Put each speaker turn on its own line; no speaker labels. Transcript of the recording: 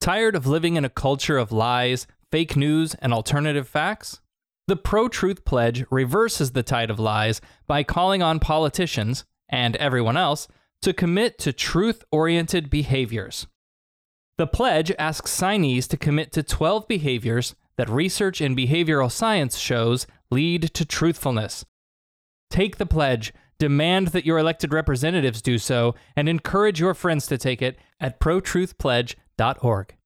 Tired of living in a culture of lies, fake news, and alternative facts? The Pro-Truth Pledge reverses the tide of lies by calling on politicians, and everyone else, to commit to truth-oriented behaviors. The pledge asks signees to commit to 12 behaviors that research in behavioral science shows lead to truthfulness. Take the pledge, demand that your elected representatives do so, and encourage your friends to take it at protruthpledge.org.